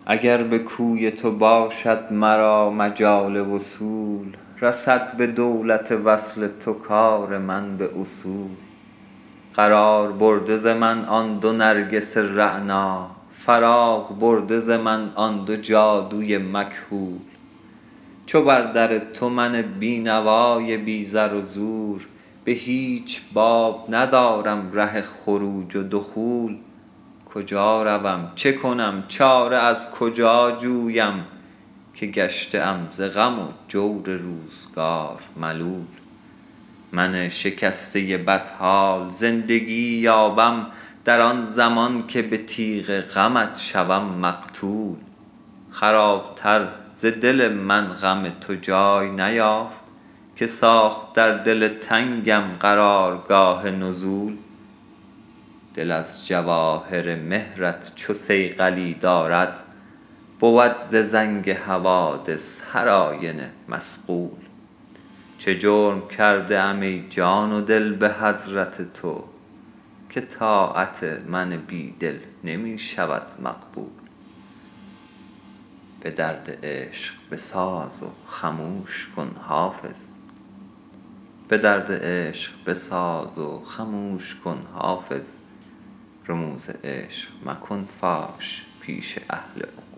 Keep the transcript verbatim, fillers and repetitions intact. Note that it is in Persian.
اگر به کوی تو باشد مرا مجال وصول، رسد به دولت وصل تو کار من به اصول. قرار برده ز من آن دو نرگس رعنا، فراغ برده ز من آن دو جادوی مکحول. چو بر در تو من بی نوای بی زر و زور، به هیچ باب ندارم ره خروج و دخول. کجا روم چه کنم چاره از کجا جویم، که گشته ام ز غم و جور روزگار ملول. من شکسته بدحال زندگی یابم، در آن زمان که به تیغ غمت شوم مقتول. خراب تر ز دل من غم تو جای نیافت، که ساخت در دل تنگم قرارگاه نزول. دل از جواهر مهرت چو صیقلی دارد، بود ز زنگ حوادث هر آینه مصقول. چه جرم کرده ام ای جان و دل به حضرت تو، که طاعت من بی دل نمی شود مقبول. به درد عشق بساز و خموش کن حافظ، به درد عشق بساز و خموش کن حافظ. رموز عشق مکن فاش پیش اهل عقول.